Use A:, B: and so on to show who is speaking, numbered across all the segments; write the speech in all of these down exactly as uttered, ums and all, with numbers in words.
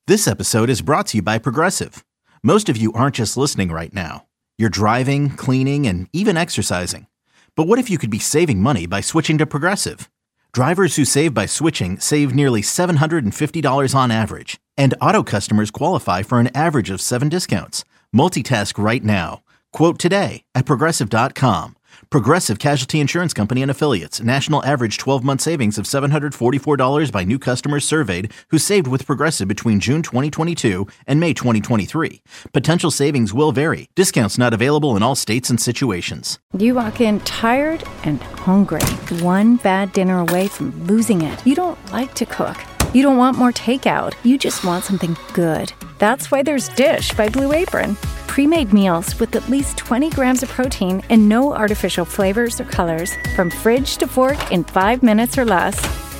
A: This episode is brought to you by Progressive. Most of you aren't just listening right now. You're driving, cleaning, and even exercising. But what if you could be saving money by switching to Progressive? Drivers who save by switching save nearly seven hundred fifty dollars on average. And auto customers qualify for an average of seven discounts. Multitask right now. Quote today at Progressive dot com. Progressive Casualty Insurance Company and Affiliates. National average twelve-month savings of seven hundred forty-four dollars by new customers surveyed who saved with Progressive between June twenty twenty-two and May twenty twenty-three. Potential savings will vary. Discounts not available in all states and situations.
B: You walk in tired and hungry. One bad dinner away from losing it. You don't like to cook. You don't want more takeout. You just want something good. That's why there's Dish by Blue Apron. Pre-made meals with at least twenty grams of protein and no artificial flavors or colors. From fridge to fork in five minutes or less.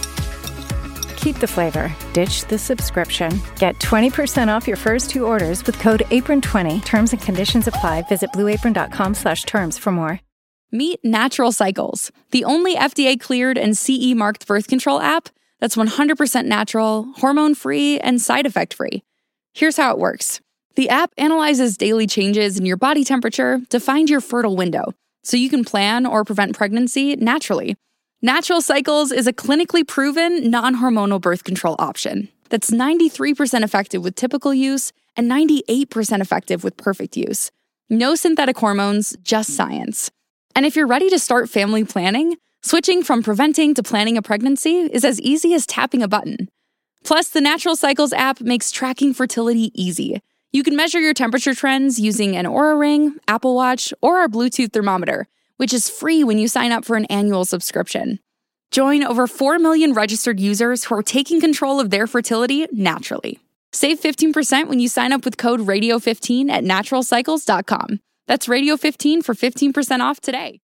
B: Keep the flavor. Ditch the subscription. Get twenty percent off your first two orders with code apron twenty. Terms and conditions apply. Visit blueapron.com slash terms for more.
C: Meet Natural Cycles, the only F D A-cleared and C E-marked birth control app that's one hundred percent natural, hormone-free, and side effect-free. Here's how it works. The app analyzes daily changes in your body temperature to find your fertile window, so you can plan or prevent pregnancy naturally. Natural Cycles is a clinically proven, non-hormonal birth control option that's ninety-three percent effective with typical use and ninety-eight percent effective with perfect use. No synthetic hormones, just science. And if you're ready to start family planning, switching from preventing to planning a pregnancy is as easy as tapping a button. Plus, the Natural Cycles app makes tracking fertility easy. You can measure your temperature trends using an Oura Ring, Apple Watch, or our Bluetooth thermometer, which is free when you sign up for an annual subscription. Join over four million registered users who are taking control of their fertility naturally. Save fifteen percent when you sign up with code radio fifteen at natural cycles dot com. That's radio fifteen for fifteen percent off today.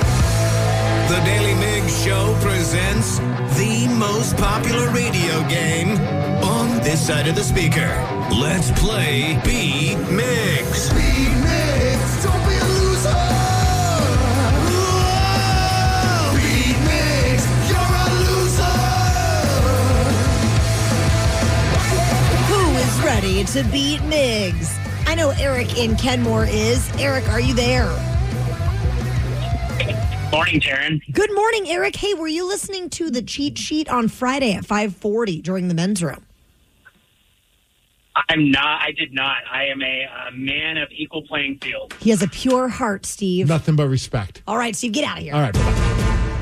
D: The Daily Migs Show presents the most popular radio game on this side of the speaker. Let's play Beat Migs. Beat Migs, don't be a loser. Whoa. Beat Migs, you're a loser.
E: Who is ready to beat Migs? I know Eric in Kenmore is. Eric, are you there?
F: Morning, Taryn.
E: Good morning, Eric. Hey, were you listening to the cheat sheet on Friday at five forty during the men's room?
F: I'm not. I did not. I am a, a man of equal playing field.
E: He has a pure heart, Steve.
G: Nothing but respect.
E: All right, Steve, get out of here.
G: All right, bye-bye.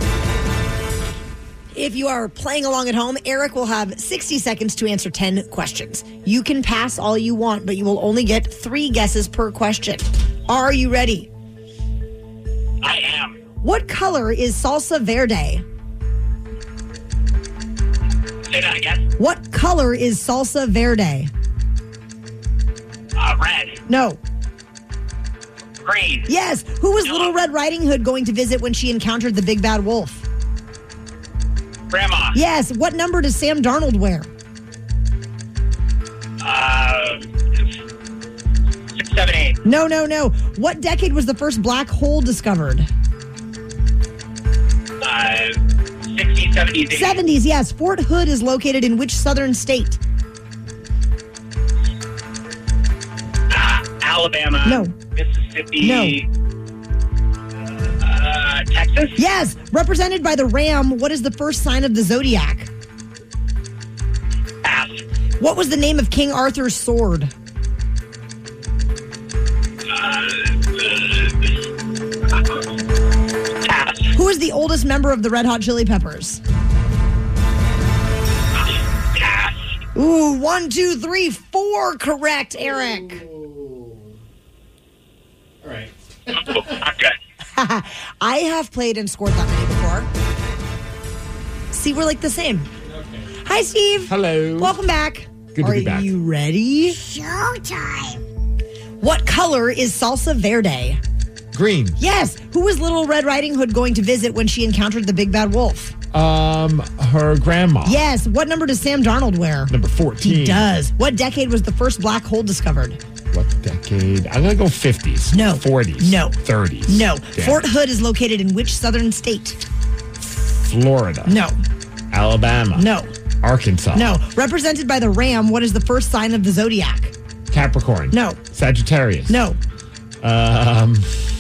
E: If you are playing along at home, Eric will have sixty seconds to answer ten questions. You can pass all you want, but you will only get three guesses per question. Are you ready?
F: I am.
E: What color is salsa verde?
F: Say that again.
E: What color is salsa verde?
F: Uh, red.
E: No.
F: Green.
E: Yes. Who was
F: No.
E: Little Red Riding Hood going to visit when she encountered the big bad wolf?
F: Grandma.
E: Yes. What number does Sam Darnold wear?
F: Uh, six, seven, eight.
E: No, no, no. What decade was the first black hole discovered?
F: Uh, sixties, seventies, eighties.
E: seventies, yes. Fort Hood is located in which southern state?
F: Uh, Alabama.
E: No.
F: Mississippi.
E: No.
F: Uh, Texas.
E: Yes. Represented by the ram, what is the first sign of the zodiac?
F: Pass.
E: What was the name of King Arthur's sword?
F: Uh, uh, pass.
E: Who is the oldest member of the Red Hot Chili Peppers?
F: Pass.
E: Ooh, one, two, three, four correct, Eric.
G: All right.
F: Oh, I'm good.
E: I have played and scored that many before. See, we're like the same.
G: Okay.
E: Hi, Steve.
G: Hello.
E: Welcome back.
G: Good to
E: Are
G: be back.
E: you ready?
H: Showtime.
E: What color is salsa verde?
G: Green.
E: Yes. Who was Little Red Riding Hood going to visit when she encountered the big bad wolf?
G: Um, her grandma.
E: Yes. What number does Sam Darnold wear?
G: Number fourteen.
E: He does. What decade was the first black hole discovered?
G: What decade? I'm going to go fifties.
E: No.
G: forties.
E: No.
G: thirties.
E: No.
G: Damn.
E: Fort Hood is located in which southern state?
G: Florida.
E: No.
G: Alabama.
E: No.
G: Arkansas.
E: No. Represented by the ram, what is the first sign of the zodiac?
G: Capricorn.
E: No.
G: Sagittarius.
E: No.
G: Um,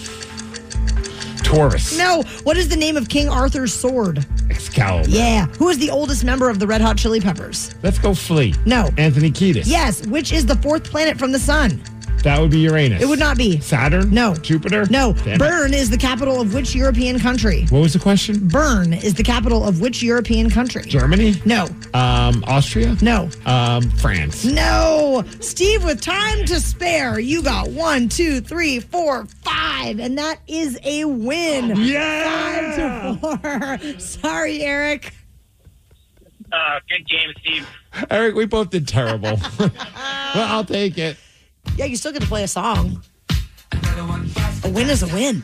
G: Taurus.
E: No. What is the name of King Arthur's sword?
G: Excalibur.
E: Yeah. Who is the oldest member of the Red Hot Chili Peppers?
G: Let's go Flea.
E: No.
G: Anthony Kiedis.
E: Yes. Which is the fourth planet from the sun?
G: That would be Uranus.
E: It would not be.
G: Saturn?
E: No.
G: Jupiter?
E: No.
G: Damn it.
E: Bern is the capital of which European country?
G: What was the question?
E: Bern is the capital of which European country?
G: Germany?
E: No.
G: Um, Austria?
E: No.
G: Um, France.
E: No. Steve, with time to spare, you got one, two, three, four, five, and that is a win.
G: Yeah!
E: Five to four. Sorry, Eric.
F: Uh, good game, Steve.
G: Eric, we both did terrible. Well, I'll take it.
E: Yeah, you still get to play a song. A win is a win.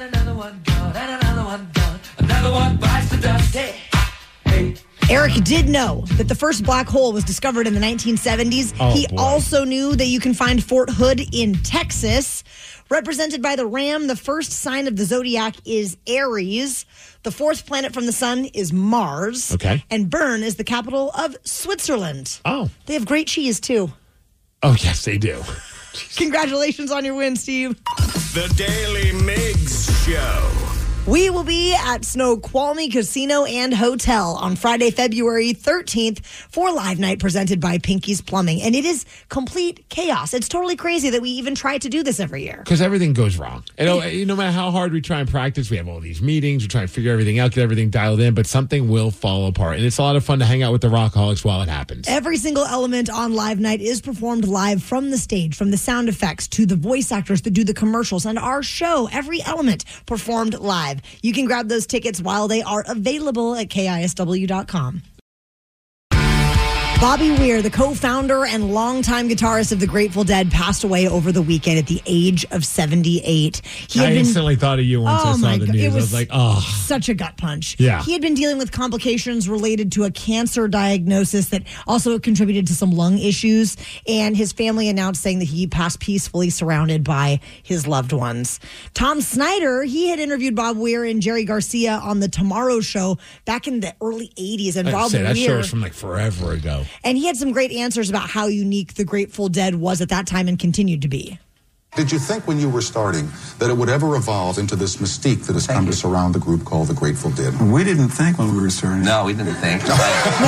E: Eric did know that the first black hole was discovered in the nineteen seventies.
G: Oh,
E: he
G: boy.
E: also knew that you can find Fort Hood in Texas. Represented by the ram, the first sign of the zodiac is Aries. The fourth planet from the sun is Mars.
G: Okay.
E: And Bern is the capital of Switzerland.
G: Oh.
E: They have great cheese, too.
G: Oh, yes, they do.
E: Congratulations on your win, Steve.
D: The Daily Migs Show.
E: We will be at Snoqualmie Casino and Hotel on Friday, February thirteenth for Live Night presented by Pinky's Plumbing. And it is complete chaos. It's totally crazy that we even try to do this every year.
G: Because everything goes wrong. And no, no matter how hard we try and practice, we have all these meetings, we try and figure everything out, get everything dialed in, but something will fall apart. And it's a lot of fun to hang out with the Rockaholics while it happens.
E: Every single element on Live Night is performed live from the stage, from the sound effects to the voice actors that do the commercials and our show. Every element performed live. You can grab those tickets while they are available at K I S W dot com. Bobby Weir, the co-founder and longtime guitarist of the Grateful Dead, passed away over the weekend at the age of seventy-eight. He
G: I
E: had been,
G: instantly thought of you once
E: Oh
G: I saw
E: my
G: the
E: God,
G: news.
E: it
G: I
E: was
G: was like, oh.
E: such a gut punch.
G: Yeah.
E: He had been dealing with complications related to a cancer diagnosis that also contributed to some lung issues. And his family announced saying that he passed peacefully surrounded by his loved ones. Tom Snyder, he had interviewed Bob Weir and Jerry Garcia on The Tomorrow Show back in the early eighties. And
G: I
E: Bob
G: say, that show
E: Weir,
G: was from like forever ago.
E: and he had some great answers about how unique the Grateful Dead was at that time and continued to be.
H: Did you think when you were starting that it would ever evolve into this mystique that has come to surround the group called the Grateful Dead?
I: We didn't think when we were starting.
J: No, we didn't think.
I: The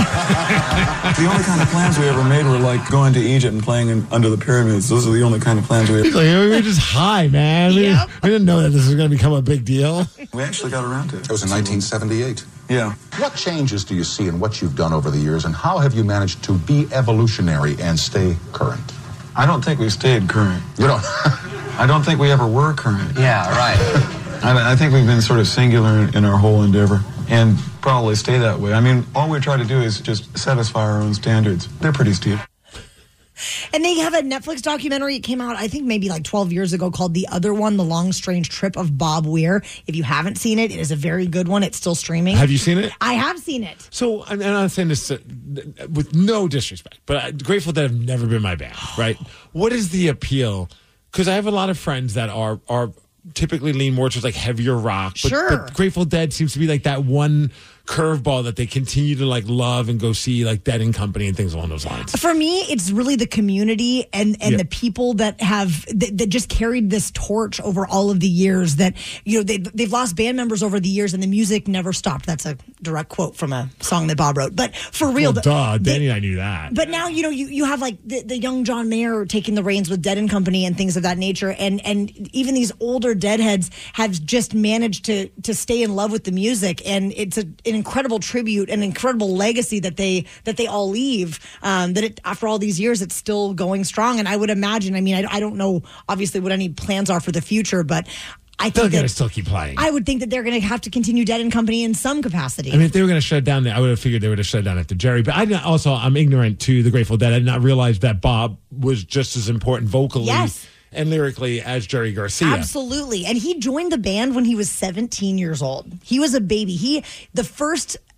I: only kind of plans we ever made were like going to Egypt and playing in, under the pyramids. Those are the only kind of plans we
G: He's
I: ever.
G: like, we were just high, man. We,
E: Yep.
G: we didn't know that this was going to become a big deal.
I: We actually got around to it.
H: That was in nineteen seventy-eight.
I: Yeah.
H: What changes do you see in what you've done over the years, and how have you managed to be evolutionary and stay current?
I: I don't think we stayed current.
H: You don't.
I: I don't think we ever were current.
J: Yeah, right.
I: I, I think we've been sort of singular in, in our whole endeavor and probably stay that way. I mean, all we try to do is just satisfy our own standards. They're pretty steep.
E: And they have a Netflix documentary. It came out, I think, maybe like twelve years ago called The Other One, The Long Strange Trip of Bob Weir. If you haven't seen it, it is a very good one. It's still streaming.
G: Have you seen it?
E: I have seen it.
G: So, and I'm not saying this uh, with no disrespect, but I, Grateful Dead have never been my band, right? What is the appeal? Because I have a lot of friends that are are typically lean more towards like heavier rock. But,
E: Sure.
G: but Grateful Dead seems to be like that one curveball that they continue to like love and go see, like Dead and Company and things along those lines.
E: For me, it's really the community and, and
G: Yeah.
E: the people that have that, that just carried this torch over all of the years. That you know they they've lost band members over the years, and the music never stopped. That's a direct quote from a song that Bob wrote. But for real,
G: Well,
E: the-
G: duh,
E: they-
G: Danny and I knew that.
E: But now, you know, you, you have like the, the young John Mayer taking the reins with Dead and Company and things of that nature. And and even these older Deadheads have just managed to to stay in love with the music. And it's a, an incredible tribute, an incredible legacy that they that they all leave. Um, that it, after all these years, it's still going strong. And I would imagine, I mean, I, I don't know obviously what any plans are for the future, but I
G: They're
E: think
G: going to
E: that,
G: still keep playing.
E: I would think that they're going to have to continue Dead and Company in some capacity.
G: I mean, if they were going to shut down, I would have figured they would have shut down after Jerry. But I didn't, also, I'm ignorant to the Grateful Dead. I did not realize that Bob was just as important vocally
E: Yes.
G: and lyrically as Jerry Garcia.
E: Absolutely. And he joined the band when he was seventeen years old. He was a baby. He, the first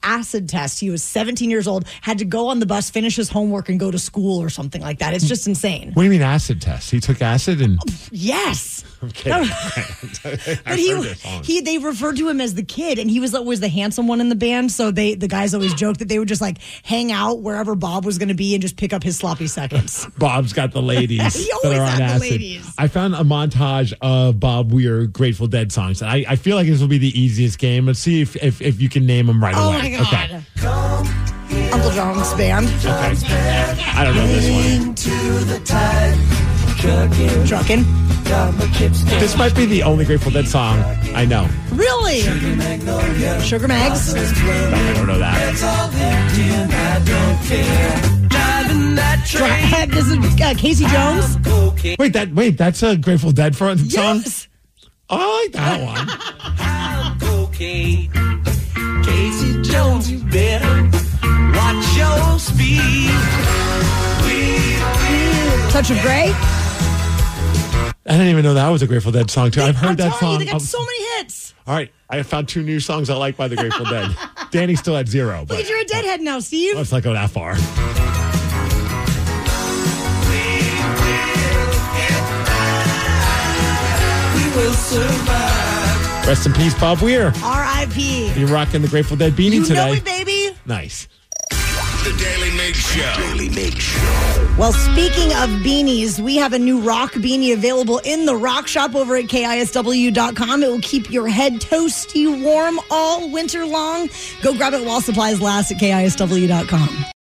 E: acid test. He was seventeen years old, had to go on the bus, finish his homework, and go to school or something like that. It's just insane.
G: What do you mean acid test? He took acid and...
E: Yes.
G: Okay.
E: But he, he, they referred to him as the kid, and he was always the handsome one in the band. So they, the guys always joked that they would just like hang out wherever Bob was going to be and just pick up his sloppy seconds.
G: Bob's got the ladies
E: he
G: that
E: always
G: are on
E: had the
G: acid.
E: ladies.
G: I found a montage of Bob Weir Grateful Dead songs. I, I feel like this will be the easiest game. Let's see if, if, if you can name them right
E: oh
G: away.
E: Oh, my God.
G: Okay.
E: Uncle John's band.
G: Okay. I don't know this one.
J: To the tide, trucking.
E: Trucking.
G: This might be the only Grateful Dead song I know.
E: Really? Sugar Mags?
G: No, I don't know that.
E: Dra- this is uh, Casey Jones.
G: Wait, that wait, that's a Grateful Dead front song?
E: Yes.
G: Oh, I like that one.
J: Casey Jones, you better watch your speed.
E: Touch of Grey.
G: I didn't even know that was a Grateful Dead song, too. I've heard
E: I'm
G: that song.
E: You, they got
G: um,
E: so many hits.
G: All right. I found two new songs I like by the Grateful Dead. Danny's still at zero. But
E: Look, you're a deadhead now, Steve.
G: Let's not go that far.
J: We will survive.
G: Rest in peace, Bob Weir.
E: R I P
G: You're rocking the Grateful Dead beanie
E: you
G: today.
E: You know it, baby.
G: Nice.
D: The Daily Mig Show. Daily Mig Show.
E: Well, speaking of beanies, we have a new rock beanie available in the rock shop over at K I S W dot com. It will keep your head toasty warm all winter long. Go grab it while supplies last at K I S W dot com.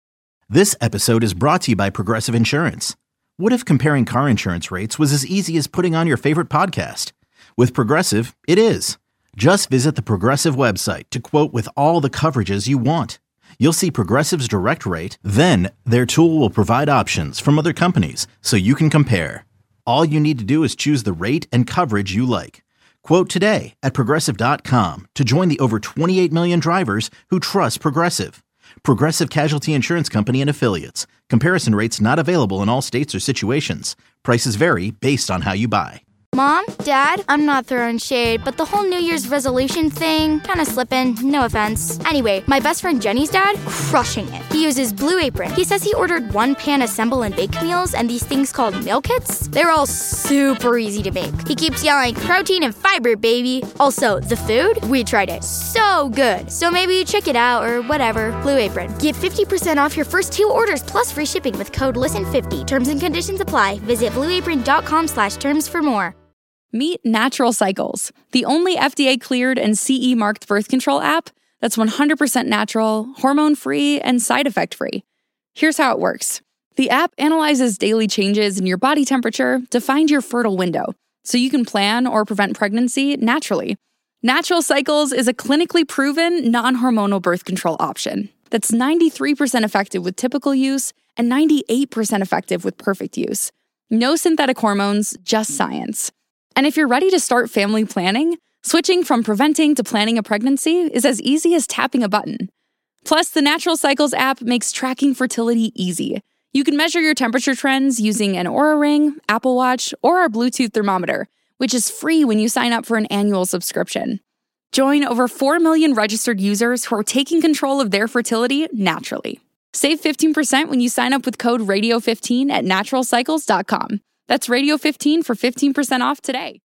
A: This episode is brought to you by Progressive Insurance. What if comparing car insurance rates was as easy as putting on your favorite podcast? With Progressive, it is. Just visit the Progressive website to quote with all the coverages you want. You'll see Progressive's direct rate, then their tool will provide options from other companies so you can compare. All you need to do is choose the rate and coverage you like. Quote today at Progressive dot com to join the over twenty-eight million drivers who trust Progressive. Progressive Casualty Insurance Company and Affiliates. Comparison rates not available in all states or situations. Prices vary based on how you buy.
K: Mom, Dad, I'm not throwing shade, but the whole New Year's resolution thing, kind of slipping, no offense. Anyway, my best friend Jenny's dad, crushing it. He uses Blue Apron. He says he ordered one-pan assemble and bake meals and these things called meal kits. They're all super easy to make. He keeps yelling, protein and fiber, baby. Also, the food, we tried it. So good. So maybe check it out or whatever. Blue Apron. Get fifty percent off your first two orders plus free shipping with code listen fifty. Terms and conditions apply. Visit blue apron dot com slash terms for more.
C: Meet Natural Cycles, the only F D A-cleared and C E-marked birth control app that's one hundred percent natural, hormone-free, and side effect-free. Here's how it works. The app analyzes daily changes in your body temperature to find your fertile window, so you can plan or prevent pregnancy naturally. Natural Cycles is a clinically proven, non-hormonal birth control option that's ninety-three percent effective with typical use and ninety-eight percent effective with perfect use. No synthetic hormones, just science. And if you're ready to start family planning, switching from preventing to planning a pregnancy is as easy as tapping a button. Plus, the Natural Cycles app makes tracking fertility easy. You can measure your temperature trends using an Oura Ring, Apple Watch, or our Bluetooth thermometer, which is free when you sign up for an annual subscription. Join over four million registered users who are taking control of their fertility naturally. Save fifteen percent when you sign up with code radio fifteen at natural cycles dot com. That's radio fifteen for fifteen percent off today.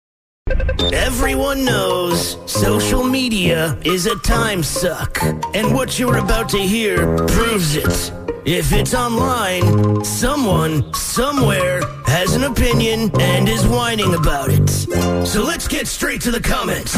J: Everyone knows social media is a time suck, and what you're about to hear proves it. If it's online, someone, somewhere, has an opinion and is whining about it. So let's get straight to the comments.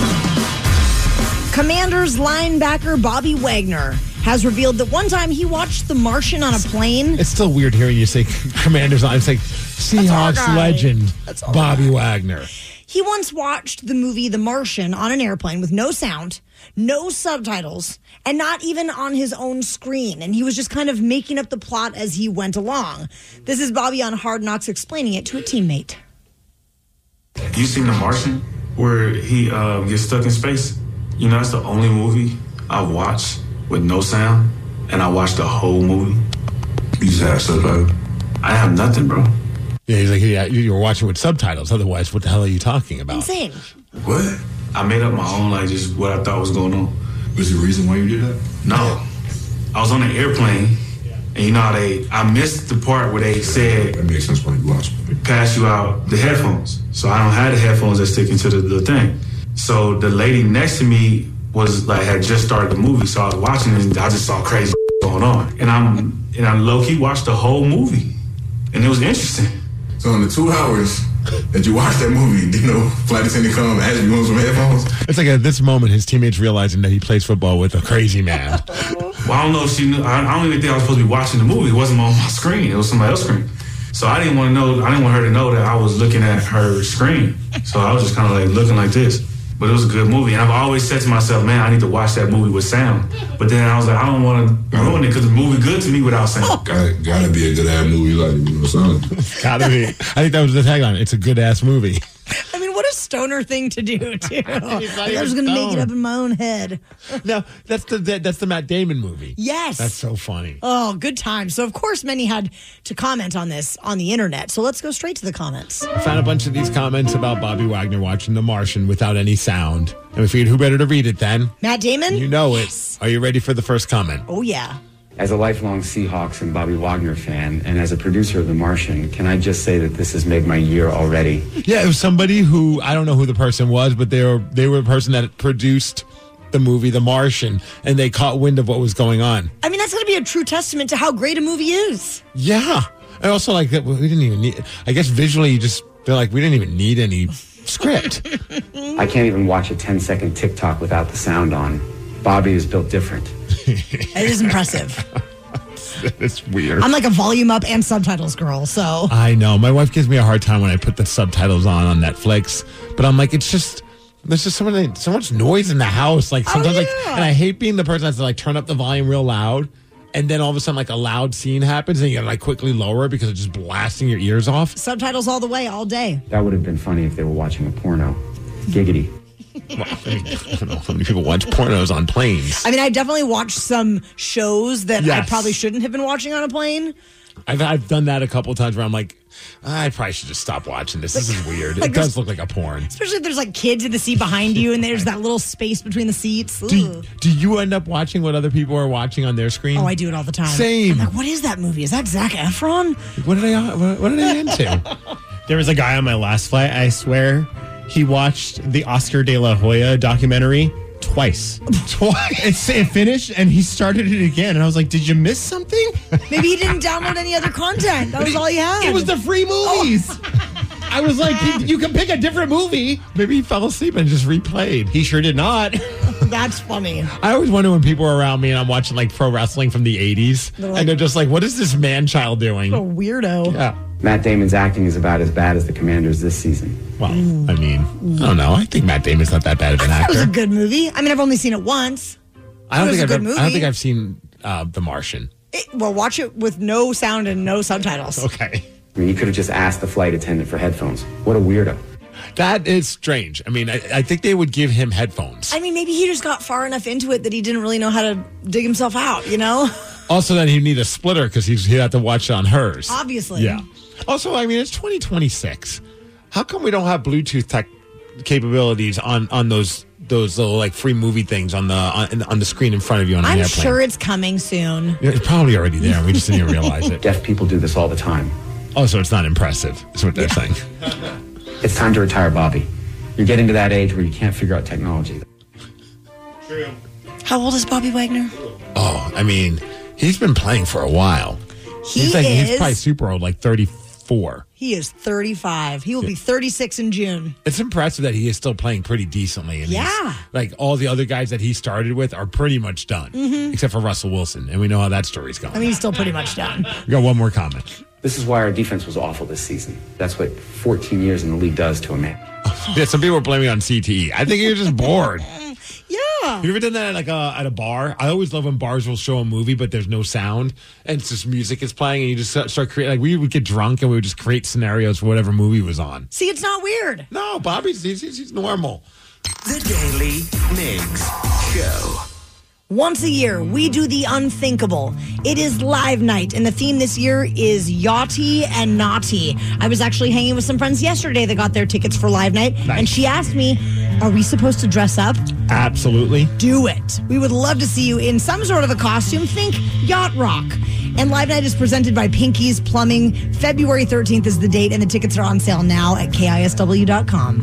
E: Commanders linebacker Bobby Wagner has revealed that one time he watched The Martian on a plane.
G: It's still weird hearing you say Commanders. It's like Seahawks legend Bobby Wagner.
E: He once watched the movie The Martian on an airplane with no sound, no subtitles, and not even on his own screen. And he was just kind of making up the plot as he went along. This is Bobby on Hard Knocks explaining it to a teammate.
L: You seen The Martian, where he uh, gets stuck in space? You know, that's the only movie I watched with no sound, and I watched the whole movie. You just have subtitles? I have nothing, bro.
G: Yeah, he's like, yeah, you were watching with subtitles. Otherwise, what the hell are you talking about?
E: Insane.
L: What? I made up my own, like, just what I thought was going on.
M: Was there a reason why you did that?
L: No. I was on an airplane, and you know how they, I missed the part where they said,
M: that makes sense when you watch it.
L: Pass you out the headphones. So I don't have the headphones that stick into the, the thing. So the lady next to me was like, had just started the movie, so I was watching it, and I just saw crazy going on. And I'm, and I low-key watched the whole movie, and it was interesting.
M: So in the two hours that you watched that movie, did you know flight attendant come ask you want some headphones?
G: It's like at this moment, his teammates realizing that he plays football with a crazy man.
L: Well, I don't know if she knew. I, I don't even think I was supposed to be watching the movie. It wasn't on my screen. It was somebody else's screen. So I didn't want to know. I didn't want her to know that I was looking at her screen. So I was just kind of like looking like this. But it was a good movie. And I've always said to myself, man, I need to watch that movie with sound. But then I was like, I don't want to ruin it because the movie good to me without sound.
M: Gotta, gotta be a good ass movie, like, you know, sound.
G: Gotta be. I think that was the tagline. It's a good ass movie.
E: I mean, what a stoner thing to do, too. Like, I was going to make it up in my own head.
G: No, that's the that's the Matt Damon movie.
E: Yes.
G: That's so funny.
E: Oh, good time. So, of course, many had to comment on this on the internet. So let's go straight to the comments.
G: I found a bunch of these comments about Bobby Wagner watching The Martian without any sound. And we figured, who better to read it then?
E: Matt Damon?
G: You know
E: yes.
G: it. Are you ready for the first comment?
E: Oh, yeah.
N: As a lifelong Seahawks and Bobby Wagner fan, and as a producer of The Martian, can I just say that this has made my year already?
G: Yeah, it was somebody who, I don't know who the person was, but they were they were the person that produced the movie The Martian, and they caught wind of what was going on.
E: I mean, that's going to be a true testament to how great a movie is.
G: Yeah. I also like that we didn't even need, I guess visually you just feel like we didn't even need any script.
N: I can't even watch a ten second TikTok without the sound on. Bobby is built different.
E: It is impressive.
G: It's weird.
E: I'm like a volume up and subtitles girl, so.
G: I know. My wife gives me a hard time when I put the subtitles on on Netflix, but I'm like, it's just, there's just so, many, so much noise in the house. Like sometimes,
E: oh,
G: like,
E: yeah.
G: and I hate being the person that's like turn up the volume real loud, and then all of a sudden, like a loud scene happens, and you gotta like quickly lower it because it's just blasting your ears off.
E: Subtitles all the way, all day.
N: That would have been funny if they were watching a porno. Giggity.
G: Well, I, mean, I don't know how many people watch pornos on planes.
E: I mean, I definitely watched some shows that
G: Yes.
E: I probably shouldn't have been watching on a plane.
G: I've I've done that a couple of times where I'm like, I probably should just stop watching this. This is weird.
E: Like
G: It does look like a porn.
E: Especially if there's like kids in the seat behind you and there's that little space between the seats.
G: Do you, do you end up watching what other people are watching on their screen?
E: Oh, I do it all the time.
G: Same.
E: I'm like, what is that movie? Is that Zac Efron?
G: What are they? What, what are they into?
O: There was a guy on my last flight, I swear, he watched the Oscar de la Hoya documentary twice.
G: Twice?
O: It's, it finished, and he started it again. And I was like, did you miss something?
E: Maybe he didn't download any other content. That was all he had.
O: It was the free movies. Oh. I was like, you, you can pick a different movie.
G: Maybe he fell asleep and just replayed.
O: He sure did not.
E: That's funny.
G: I always wonder when people are around me and I'm watching like pro wrestling from the eighties,
E: They're like,
G: and they're just like, what is this man-child doing?
E: What a weirdo.
G: Yeah.
N: Matt Damon's acting is about as bad as the Commanders this season.
G: Well, I mean, I don't know. I think Matt Damon's not that bad of an
E: That was
G: actor.
E: a good movie. I mean, I've only seen it once.
G: I don't
E: It was
G: think
E: a
G: I've
E: good
G: ever,
E: movie.
G: I don't think I've seen uh, The Martian.
E: It, well, watch it with no sound and no subtitles.
G: Okay.
N: I mean, you could have just asked the flight attendant for headphones. What a weirdo.
G: That is strange. I mean, I, I think they would give him headphones.
E: I mean, maybe he just got far enough into it that he didn't really know how to dig himself out, you know?
G: Also, then he'd need a splitter because he'd have to watch it on hers.
E: Obviously.
G: Yeah. Also, I mean, it's twenty twenty-six. How come we don't have Bluetooth tech capabilities on, on those those little like free movie things on the on, on the screen in front of you on an
E: I'm
G: airplane?
E: sure it's coming soon.
G: Yeah, it's probably already there. We just didn't even realize it.
N: Deaf people do this all the time.
G: Also, it's not impressive. Is what they're saying.
N: It's time to retire Bobby. You're getting to that age where you can't figure out technology.
O: True.
E: How old is Bobby Wagner?
G: Oh, I mean, he's been playing for a while.
E: He
G: he's like
E: is.
G: he's probably super old, like thirty-four.
E: He is thirty-five. He will be thirty-six in June.
G: It's impressive that he is still playing pretty decently. And
E: Yeah.
G: he's- like all the other guys that he started with are pretty much done,
E: Mhm.
G: except for Russell Wilson, and we know how that story's going.
E: I mean, he's still pretty much done.
G: We got one more comment.
N: This is why our defense was awful this season. That's what fourteen years in the league does to a man.
G: Yeah, some people are blaming it on C T E. I think he was just bored.
E: Yeah.
G: You ever done that at like a, at a bar? I always love when bars will show a movie, but there's no sound, and it's just music is playing, and you just start, start creating. Like we would get drunk, and we would just create scenarios for whatever movie was on.
E: See, it's not weird.
G: No, Bobby's he's, he's, he's normal.
D: The Daily Migs Show.
E: Once a year, we do the unthinkable. It is live night, and the theme this year is yachty and naughty. I was actually hanging with some friends yesterday that got their tickets for live night,
G: Nice.
E: and she asked me, Are we supposed to dress up?
O: Absolutely.
E: Do it. We would love to see you in some sort of a costume. Think Yacht Rock. And Live Night is presented by Pinky's Plumbing. February thirteenth is the date, and the tickets are on sale now at K I S W dot com.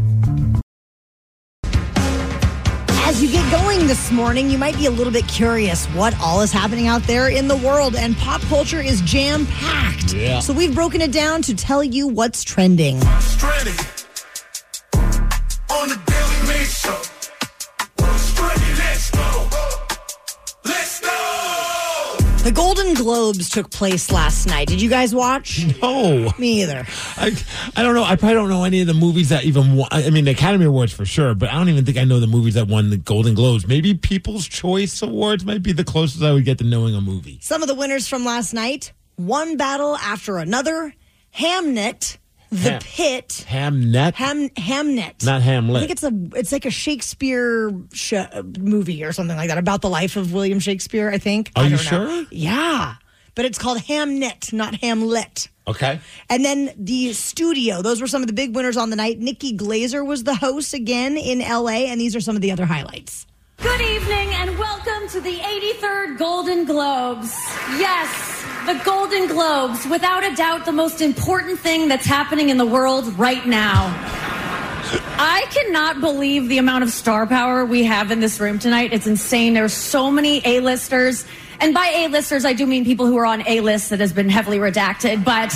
E: As you get going this morning, you might be a little bit curious what all is happening out there in the world, and pop culture is jam-packed.
G: Yeah.
E: So we've broken it down to tell you what's trending.
P: What's trending on the Daily Mix Show? What's trending? Let's go. Let's go.
E: The Golden Globes took place last night. Did you guys watch?
G: No.
E: Me either.
G: I I don't know. I probably don't know any of the movies that even won. I mean, the Academy Awards for sure, but I don't even think I know the movies that won the Golden Globes. Maybe People's Choice Awards might be the closest I would get to knowing a movie.
E: Some of the winners from last night, one battle after another. Hamnet, The
G: Ham-
E: Pit.
G: Hamnet?
E: Ham Hamnet.
G: Not Hamlet.
E: I think it's a it's like a Shakespeare sh- movie or something like that about the life of William Shakespeare, I think.
G: Are
E: I
G: you
E: don't know.
G: sure?
E: Yeah. But it's called Hamnet, not Hamlet.
G: Okay.
E: And then the studio, those were some of the big winners on the night. Nikki Glazer was the host again in L A, and these are some of the other highlights.
Q: Good evening and welcome to the eighty-third Golden Globes. Yes, the Golden Globes, without a doubt the most important thing that's happening in the world right now. I cannot believe the amount of star power we have in this room tonight. It's insane. There's so many A-listers. And by A-listers, I do mean people who are on A-list that has been heavily redacted, but...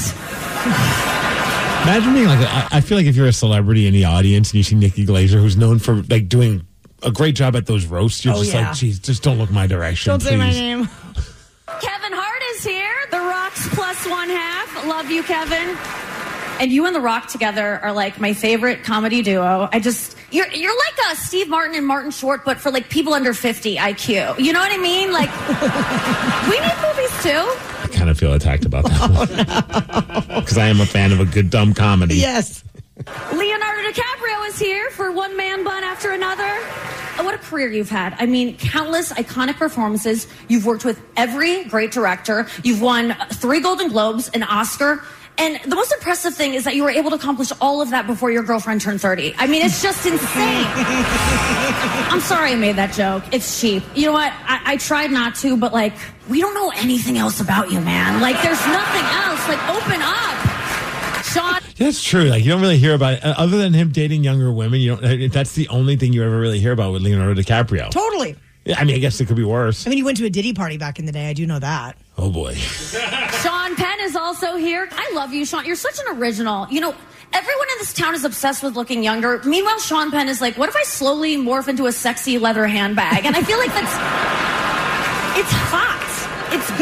G: Imagine being like, a, I feel like if you're a celebrity in the audience and you see Nikki Glazer, who's known for like doing a great job at those roasts, you're
E: Oh,
G: just
E: yeah.
G: like, geez, just don't look my direction,
E: Don't
G: please.
E: say my name.
Q: Kevin Hart is here. The Rock's plus one half. Love you, Kevin. And you and The Rock together are like my favorite comedy duo. I just, you're you're like a Steve Martin and Martin Short, but for like people under fifty I Q. You know what I mean? Like, we need movies too.
G: I kind of feel attacked about that one. Because I am a fan of a good dumb comedy.
E: Yes.
Q: Leonardo DiCaprio is here for One Man Bun After Another. Oh, what a career you've had. I mean, countless iconic performances. You've worked with every great director. You've won three Golden Globes, an Oscar. And the most impressive thing is that you were able to accomplish all of that before your girlfriend turned thirty. I mean, it's just insane. I'm sorry I made that joke. It's cheap. You know what? I, I tried not to, but like, we don't know anything else about you, man. Like, there's nothing else. Like, open up. Sean.
G: That's true. Like, you don't really hear about it. Uh, other than him dating younger women, you don't. That's the only thing you ever really hear about with Leonardo DiCaprio.
E: Totally.
G: Yeah, I mean, I guess it could be worse.
E: I mean, you went to a Diddy party back in the day. I do know that.
G: Oh, boy.
Q: Sean Penn is also here. I love you, Sean. You're such an original. You know, everyone in this town is obsessed with looking younger. Meanwhile, Sean Penn is like, what if I slowly morph into a sexy leather handbag? And I feel like that's... It's hot. It's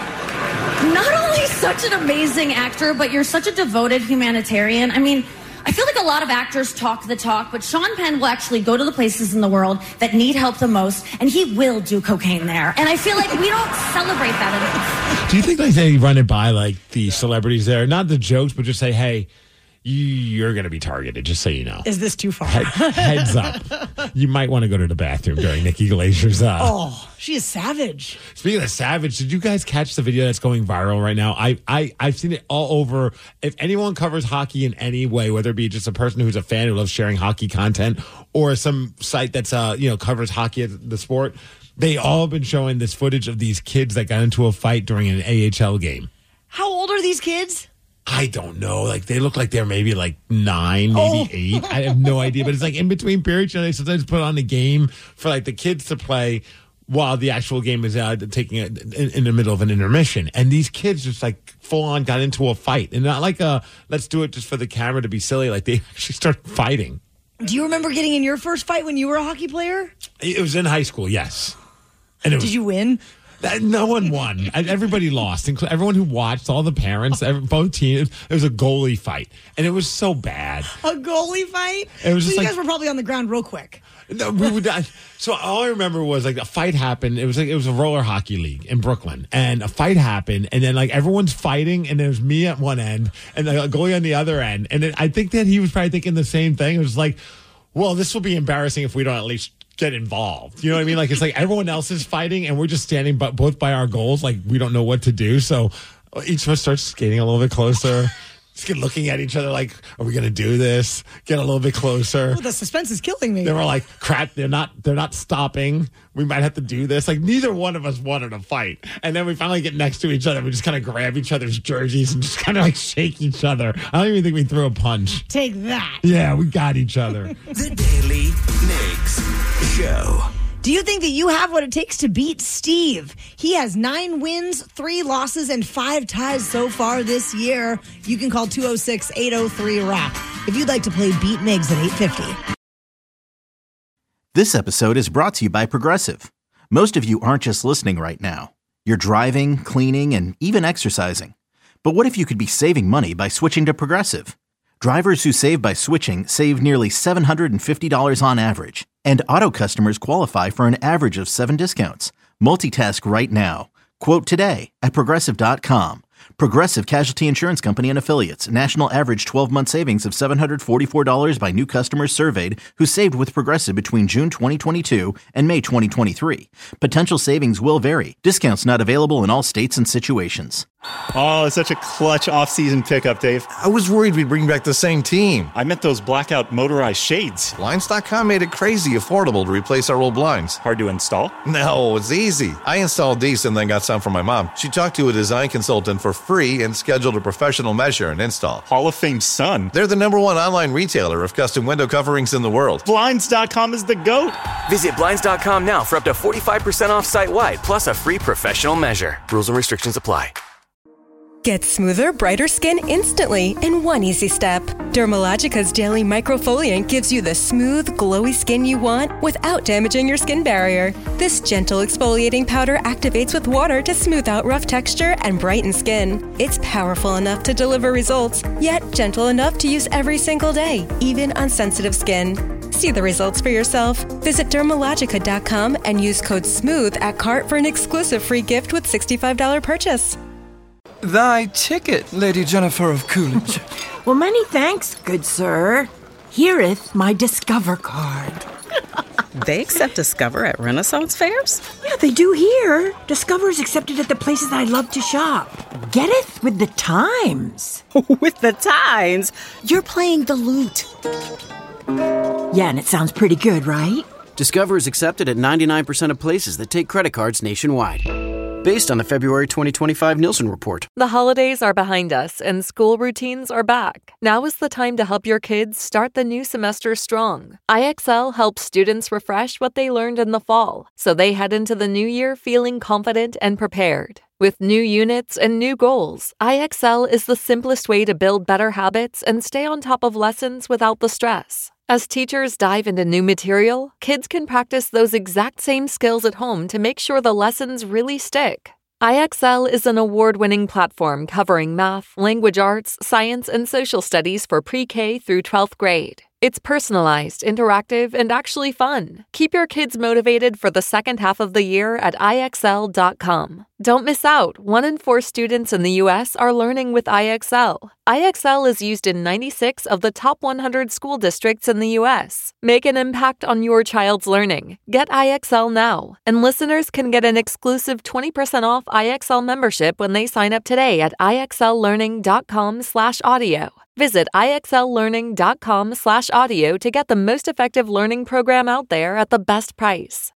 Q: good. Not only such an amazing actor, but you're such a devoted humanitarian. I mean... I feel like a lot of actors talk the talk, but Sean Penn will actually go to the places in the world that need help the most, and he will do cocaine there. And I feel like we don't celebrate that enough.
G: Do you think like they run it by like the celebrities there? Not the jokes, but just say, hey, you're going to be targeted, just so you know.
E: Is this too far?
G: Head, heads up. You might want to go to the bathroom during Nikki Glazer's. Uh,
E: Oh, she is savage.
G: Speaking of savage, did you guys catch the video that's going viral right now? I, I, I've seen it all over. If anyone covers hockey in any way, whether it be just a person who's a fan who loves sharing hockey content or some site that's, uh, you know, covers hockey as the sport, they all have been showing this footage of these kids that got into a fight during an A H L game.
E: How old are these kids?
G: I don't know. Like, they look like they're maybe like nine, maybe
E: Oh.
G: eight. I have no idea. But it's like in between periods, you know, they sometimes put on a game for like the kids to play while the actual game is uh, taking it in, in the middle of an intermission. And these kids just like full on got into a fight. And not like a, let's do it just for the camera to be silly. Like, they actually started fighting.
E: Do you remember getting in your first fight when you were a hockey player?
G: It was in high school, yes. And it was,
E: Did you win?
G: That, no one won. Everybody lost. Inclu- everyone who watched, all the parents, every, both teams. It was a goalie fight, and it was so bad.
E: A goalie fight?
G: It was
E: so
G: just
E: you
G: like-
E: guys were probably on the ground real quick.
G: No, we would. I- So all I remember was like a fight happened. It was like it was a roller hockey league in Brooklyn, and a fight happened, and then like everyone's fighting, and there's me at one end and the goalie on the other end, and then I think that he was probably thinking the same thing. It was like, well, this will be embarrassing if we don't at least get involved. You know what I mean? Like, it's like everyone else is fighting and we're just standing but both by our goals. Like, we don't know what to do. So each of us starts skating a little bit closer. Just get looking at each other like, are we going to do this? Get a little bit closer.
E: Oh, the suspense is killing me.
G: They were like, crap, they're not, they're not stopping. We might have to do this. Like, neither one of us wanted to fight. And then we finally get next to each other. We just kind of grab each other's jerseys and just kind of like shake each other. I don't even think we threw a punch.
E: Take that.
G: Yeah, we got each other.
D: The Daily Migs Show.
E: Do you think that you have what it takes to beat Steve? He has nine wins, three losses, and five ties so far this year. You can call two oh six, eight oh three, R A P if you'd like to play Beat Migs at eight fifty.
A: This episode is brought to you by Progressive. Most of you aren't just listening right now. You're driving, cleaning, and even exercising. But what if you could be saving money by switching to Progressive? Drivers who save by switching save nearly seven hundred fifty dollars on average. And auto customers qualify for an average of seven discounts. Multitask right now. Quote today at Progressive dot com. Progressive Casualty Insurance Company and Affiliates. National average twelve-month savings of seven hundred forty-four dollars by new customers surveyed who saved with Progressive between June twenty twenty-two and May twenty twenty-three. Potential savings will vary. Discounts not available in all states and situations.
R: Oh, it's such a clutch off-season pickup, Dave.
S: I was worried we'd bring back the same team.
R: I meant those blackout motorized shades.
S: Blinds dot com made it crazy affordable to replace our old blinds.
R: Hard to install?
S: No, it's easy. I installed these and then got some for my mom. She talked to a design consultant for free and scheduled a professional measure and install.
R: Hall of Fame son.
S: They're the number one online retailer of custom window coverings in the world.
R: Blinds dot com is the GOAT.
T: Visit Blinds dot com now for up to forty-five percent off site-wide, plus a free professional measure. Rules and restrictions apply.
U: Get smoother, brighter skin instantly in one easy step. Dermalogica's Daily Microfoliant gives you the smooth, glowy skin you want without damaging your skin barrier. This gentle exfoliating powder activates with water to smooth out rough texture and brighten skin. It's powerful enough to deliver results, yet gentle enough to use every single day, even on sensitive skin. See the results for yourself. Visit Dermalogica dot com and use code SMOOTH at cart for an exclusive free gift with sixty-five dollars purchase.
V: Thy ticket, Lady Jennifer of Coolidge.
W: Well, many thanks, good sir. Hereeth my Discover card.
X: They accept Discover at Renaissance fairs?
W: Yeah, they do here. Discover is accepted at the places I love to shop. Getteth with the times.
X: With the times?
W: You're playing the lute. Yeah, and it sounds pretty good, right?
Y: Discover is accepted at ninety-nine percent of places that take credit cards nationwide. Based on the February twenty twenty-five Nielsen report.
Z: The holidays are behind us and school routines are back. Now is the time to help your kids start the new semester strong. I X L helps students refresh what they learned in the fall, so they head into the new year feeling confident and prepared. With new units and new goals, I X L is the simplest way to build better habits and stay on top of lessons without the stress. As teachers dive into new material, kids can practice those exact same skills at home to make sure the lessons really stick. I X L is an award-winning platform covering math, language arts, science, and social studies for pre-K through twelfth grade. It's personalized, interactive, and actually fun. Keep your kids motivated for the second half of the year at I X L dot com. Don't miss out. One in four students in the U S are learning with I X L. I X L is used in ninety-six of the top one hundred school districts in the U S. Make an impact on your child's learning. Get I X L now. And listeners can get an exclusive twenty percent off I X L membership when they sign up today at I X L learning dot com slash audio. Visit I X L learning dot com slash audio to get the most effective learning program out there at the best price.